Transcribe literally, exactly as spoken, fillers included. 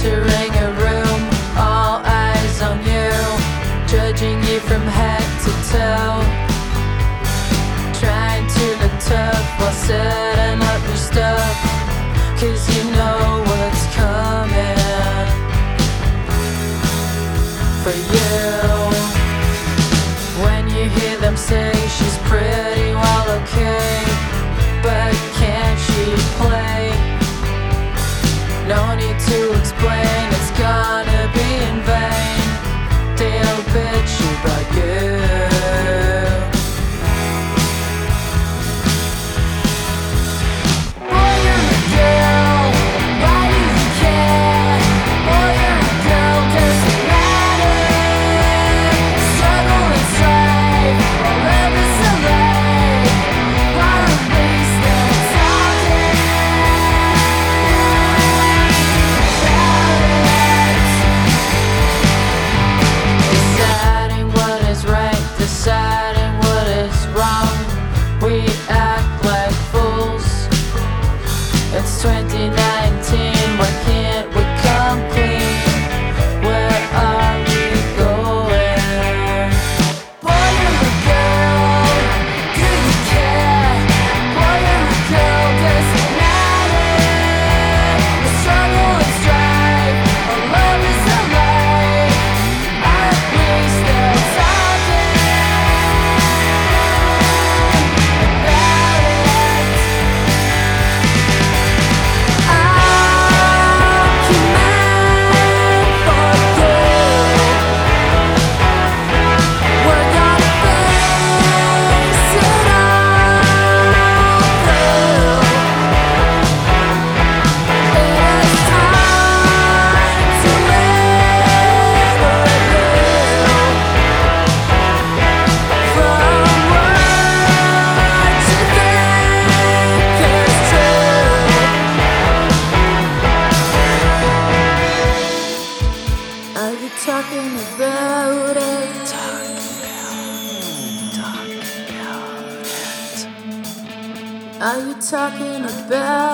Entering a room, all eyes on you, judging you from head to toe, trying to look tough while setting up your stuff, 'cause you know what's coming for you. When you hear them say she's pretty well okay, but can't she play? No need to explain, it's gonna be in vain. They'll bitch about you. Boy, you're a girl, why do you care? Boy, you're a girl, does it matter? Struggle and strife, all love is alive. Why don't we stop talking deciding what is right, deciding what is wrong. We act like fools. It's twenty nineteen, why can't we come clean? Where are we going? Boy, you're a girl, do you care? Boy, you're a girl, does it matter? The struggle and strife, our love is alive. Aren't we still talking about it? I'll keep mine for you. We're gonna face it all through. It is time to live anew. From what you think is true. Are you talking about it? Talk about, talk about it. Are you talking about